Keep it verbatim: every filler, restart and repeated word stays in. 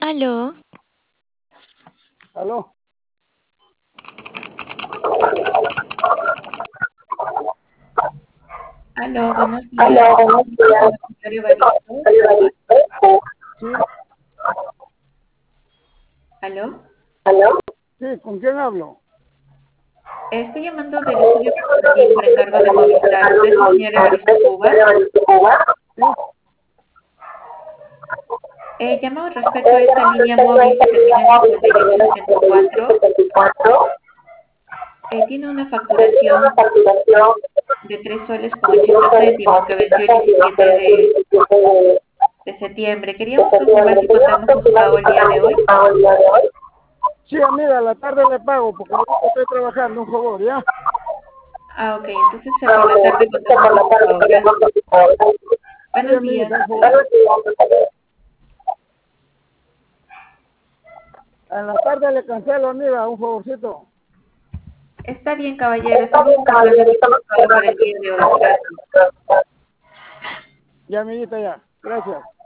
Aló, ¿Aló? Aló, buenos Aló, días. buenos días. Con Victoria Baristo. Sí, Aló. ¿aló? Sí, ¿con quién hablo? Estoy llamando del estudio informativo por encargo de Movistar. ¿Usted es el señor Evaristo Cuba? Sí, Eh, llamamos respecto a esta línea móvil que termina en cincuenta y ocho setenta y cuatro. Eh, tiene una facturación de tres soles con ochenta céntimos que venció el diecisiete de, de septiembre. Queríamos confirmar si contamos con su pago el día de hoy. sí, amiga, a la tarde le pago porque ahorita estoy trabajando, un favor, ¿ya? Ah, ok. Entonces eh, por la tarde contamos con su pago. Gracias. Sí, Buenos días. amiguita, un favor. En la tarde le cancelo, amiga, un favorcito. Está bien, caballero. Estamos cancelando aquí su pago para el día de hoy. Gracias. Ya, amiguita, ya. Gracias.